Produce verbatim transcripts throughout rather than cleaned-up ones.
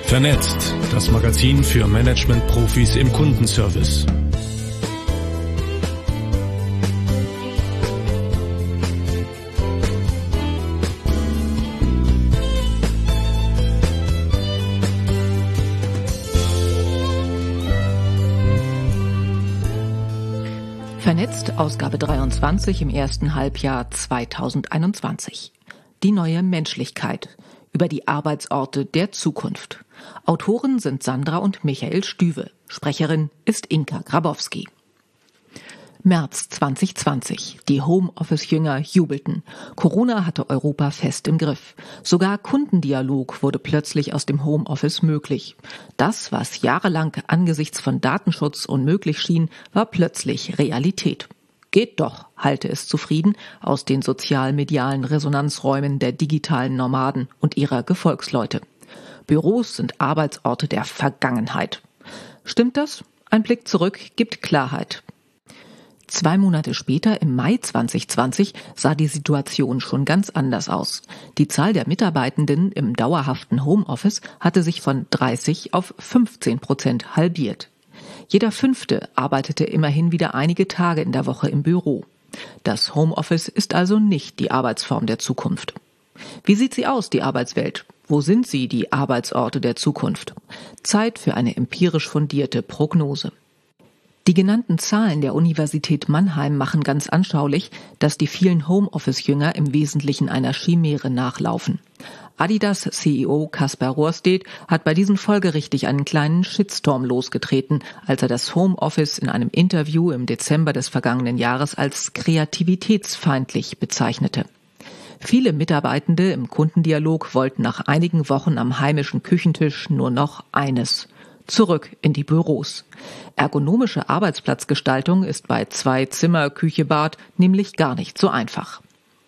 Vernetzt, das Magazin für Management-Profis im Kundenservice. Vernetzt, Ausgabe dreiundzwanzig im ersten Halbjahr zweitausendeinundzwanzig. Die neue Menschlichkeit. Über die Arbeitsorte der Zukunft. Autoren sind Sandra und Michael Stüwe. Sprecherin ist Inka Grabowski. März zweitausendzwanzig. Die Homeoffice-Jünger jubelten. Corona hatte Europa fest im Griff. Sogar Kundendialog wurde plötzlich aus dem Homeoffice möglich. Das, was jahrelang angesichts von Datenschutz unmöglich schien, war plötzlich Realität. Geht doch, hallte es zufrieden aus den sozial-medialen Resonanzräumen der digitalen Nomaden und ihrer Gefolgsleute. Büros sind Arbeitsorte der Vergangenheit. Stimmt das? Ein Blick zurück gibt Klarheit. Zwei Monate später, im Mai zweitausendzwanzig, sah die Situation schon ganz anders aus. Die Zahl der Mitarbeitenden im dauerhaften Homeoffice hatte sich von dreißig auf fünfzehn Prozent halbiert. Jeder Fünfte arbeitete immerhin wieder einige Tage in der Woche im Büro. Das Homeoffice ist also nicht die Arbeitsform der Zukunft. Wie sieht sie aus, die Arbeitswelt? Wo sind sie, die Arbeitsorte der Zukunft? Zeit für eine empirisch fundierte Prognose. Die genannten Zahlen der Universität Mannheim machen ganz anschaulich, dass die vielen Homeoffice-Jünger im Wesentlichen einer Chimäre nachlaufen. Adidas C E O Kasper Rohrstedt hat bei diesen folgerichtig einen kleinen Shitstorm losgetreten, als er das Homeoffice in einem Interview im Dezember des vergangenen Jahres als kreativitätsfeindlich bezeichnete. Viele Mitarbeitende im Kundendialog wollten nach einigen Wochen am heimischen Küchentisch nur noch eines: zurück in die Büros. Ergonomische Arbeitsplatzgestaltung ist bei zwei Zimmer, Küche, Bad nämlich gar nicht so einfach.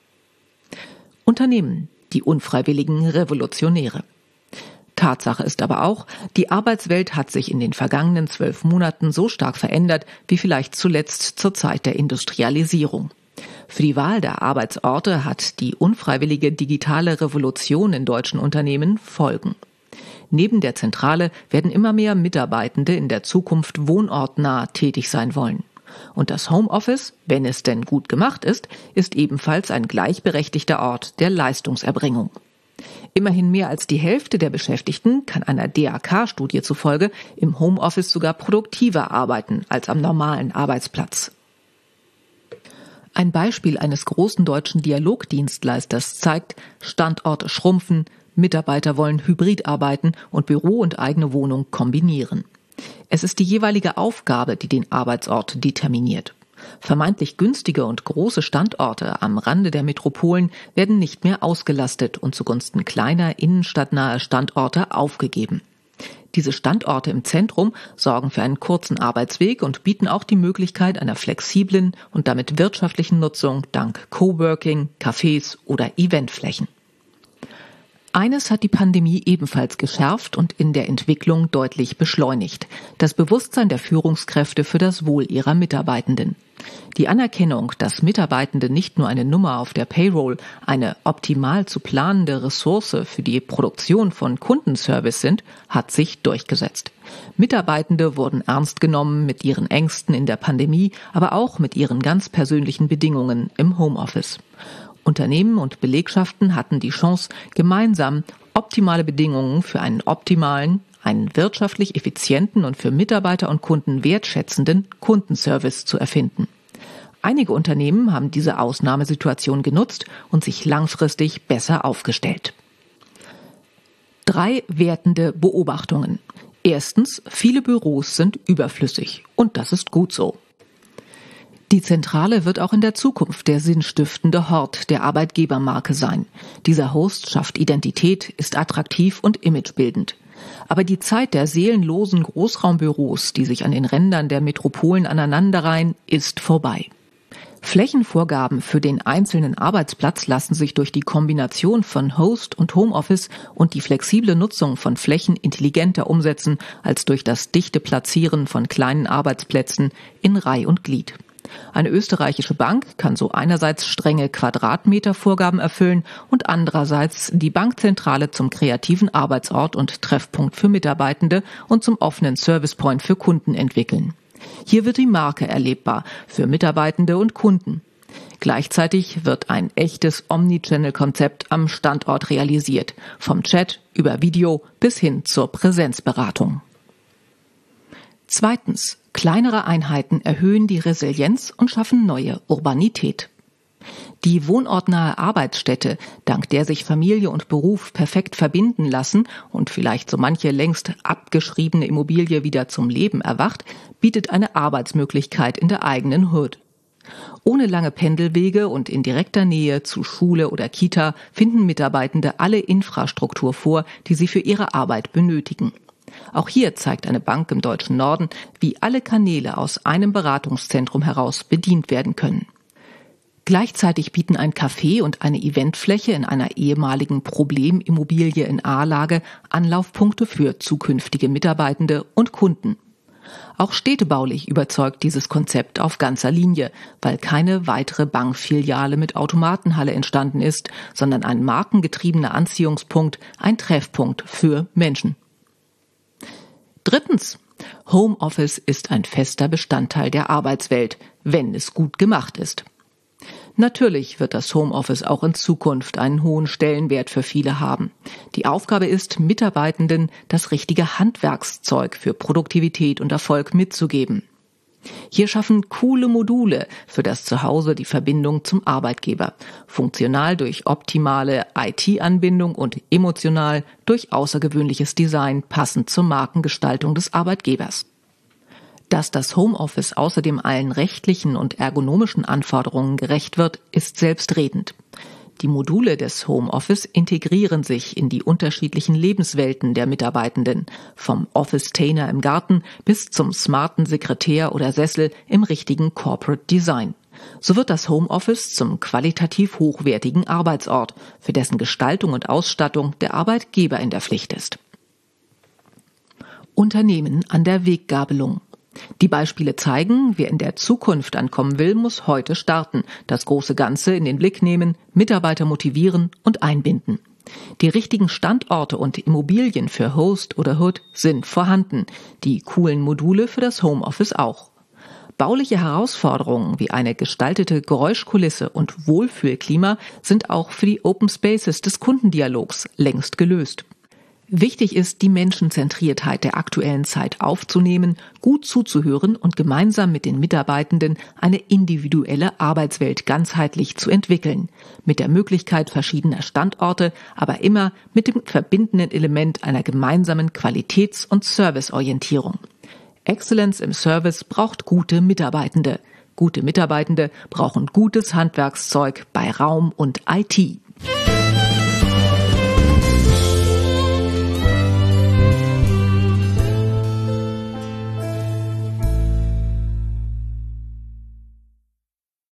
Unternehmen, die unfreiwilligen Revolutionäre. Tatsache ist aber auch, die Arbeitswelt hat sich in den vergangenen zwölf Monaten so stark verändert, wie vielleicht zuletzt zur Zeit der Industrialisierung. Für die Wahl der Arbeitsorte hat die unfreiwillige digitale Revolution in deutschen Unternehmen Folgen. Neben der Zentrale werden immer mehr Mitarbeitende in der Zukunft wohnortnah tätig sein wollen. Und das Homeoffice, wenn es denn gut gemacht ist, ist ebenfalls ein gleichberechtigter Ort der Leistungserbringung. Immerhin mehr als die Hälfte der Beschäftigten kann einer D A K-Studie zufolge im Homeoffice sogar produktiver arbeiten als am normalen Arbeitsplatz. Ein Beispiel eines großen deutschen Dialogdienstleisters zeigt, Standorte schrumpfen, Mitarbeiter wollen hybrid arbeiten und Büro und eigene Wohnung kombinieren. Es ist die jeweilige Aufgabe, die den Arbeitsort determiniert. Vermeintlich günstige und große Standorte am Rande der Metropolen werden nicht mehr ausgelastet und zugunsten kleiner, innenstadtnaher Standorte aufgegeben. Diese Standorte im Zentrum sorgen für einen kurzen Arbeitsweg und bieten auch die Möglichkeit einer flexiblen und damit wirtschaftlichen Nutzung dank Coworking, Cafés oder Eventflächen. Eines hat die Pandemie ebenfalls geschärft und in der Entwicklung deutlich beschleunigt: das Bewusstsein der Führungskräfte für das Wohl ihrer Mitarbeitenden. Die Anerkennung, dass Mitarbeitende nicht nur eine Nummer auf der Payroll, eine optimal zu planende Ressource für die Produktion von Kundenservice sind, hat sich durchgesetzt. Mitarbeitende wurden ernst genommen mit ihren Ängsten in der Pandemie, aber auch mit ihren ganz persönlichen Bedingungen im Homeoffice. Unternehmen und Belegschaften hatten die Chance, gemeinsam optimale Bedingungen für einen optimalen, einen wirtschaftlich effizienten und für Mitarbeiter und Kunden wertschätzenden Kundenservice zu erfinden. Einige Unternehmen haben diese Ausnahmesituation genutzt und sich langfristig besser aufgestellt. Drei wertende Beobachtungen. Erstens, viele Büros sind überflüssig und das ist gut so. Die Zentrale wird auch in der Zukunft der sinnstiftende Hort der Arbeitgebermarke sein. Dieser Host schafft Identität, ist attraktiv und imagebildend. Aber die Zeit der seelenlosen Großraumbüros, die sich an den Rändern der Metropolen aneinanderreihen, ist vorbei. Flächenvorgaben für den einzelnen Arbeitsplatz lassen sich durch die Kombination von Host und Homeoffice und die flexible Nutzung von Flächen intelligenter umsetzen als durch das dichte Platzieren von kleinen Arbeitsplätzen in Reih und Glied. Eine österreichische Bank kann so einerseits strenge Quadratmetervorgaben erfüllen und andererseits die Bankzentrale zum kreativen Arbeitsort und Treffpunkt für Mitarbeitende und zum offenen Servicepoint für Kunden entwickeln. Hier wird die Marke erlebbar für Mitarbeitende und Kunden. Gleichzeitig wird ein echtes Omnichannel-Konzept am Standort realisiert, vom Chat über Video bis hin zur Präsenzberatung. Zweitens. Kleinere Einheiten erhöhen die Resilienz und schaffen neue Urbanität. Die wohnortnahe Arbeitsstätte, dank der sich Familie und Beruf perfekt verbinden lassen und vielleicht so manche längst abgeschriebene Immobilie wieder zum Leben erwacht, bietet eine Arbeitsmöglichkeit in der eigenen Hood. Ohne lange Pendelwege und in direkter Nähe zu Schule oder Kita finden Mitarbeitende alle Infrastruktur vor, die sie für ihre Arbeit benötigen. Auch hier zeigt eine Bank im deutschen Norden, wie alle Kanäle aus einem Beratungszentrum heraus bedient werden können. Gleichzeitig bieten ein Café und eine Eventfläche in einer ehemaligen Problemimmobilie in A-Lage Anlaufpunkte für zukünftige Mitarbeitende und Kunden. Auch städtebaulich überzeugt dieses Konzept auf ganzer Linie, weil keine weitere Bankfiliale mit Automatenhalle entstanden ist, sondern ein markengetriebener Anziehungspunkt, ein Treffpunkt für Menschen. Drittens. Homeoffice ist ein fester Bestandteil der Arbeitswelt, wenn es gut gemacht ist. Natürlich wird das Homeoffice auch in Zukunft einen hohen Stellenwert für viele haben. Die Aufgabe ist, Mitarbeitenden das richtige Handwerkszeug für Produktivität und Erfolg mitzugeben. Hier schaffen coole Module für das Zuhause die Verbindung zum Arbeitgeber, funktional durch optimale I T-Anbindung und emotional durch außergewöhnliches Design passend zur Markengestaltung des Arbeitgebers. Dass das Homeoffice außerdem allen rechtlichen und ergonomischen Anforderungen gerecht wird, ist selbstredend. Die Module des Homeoffice integrieren sich in die unterschiedlichen Lebenswelten der Mitarbeitenden, vom Office-Tainer im Garten bis zum smarten Sekretär oder Sessel im richtigen Corporate Design. So wird das Homeoffice zum qualitativ hochwertigen Arbeitsort, für dessen Gestaltung und Ausstattung der Arbeitgeber in der Pflicht ist. Unternehmen an der Weggabelung. Die Beispiele zeigen, wer in der Zukunft ankommen will, muss heute starten, das große Ganze in den Blick nehmen, Mitarbeiter motivieren und einbinden. Die richtigen Standorte und Immobilien für Host oder Hood sind vorhanden, die coolen Module für das Homeoffice auch. Bauliche Herausforderungen wie eine gestaltete Geräuschkulisse und Wohlfühlklima sind auch für die Open Spaces des Kundendialogs längst gelöst. Wichtig ist, die Menschenzentriertheit der aktuellen Zeit aufzunehmen, gut zuzuhören und gemeinsam mit den Mitarbeitenden eine individuelle Arbeitswelt ganzheitlich zu entwickeln, mit der Möglichkeit verschiedener Standorte, aber immer mit dem verbindenden Element einer gemeinsamen Qualitäts- und Serviceorientierung. Excellence im Service braucht gute Mitarbeitende. Gute Mitarbeitende brauchen gutes Handwerkszeug bei Raum und I T.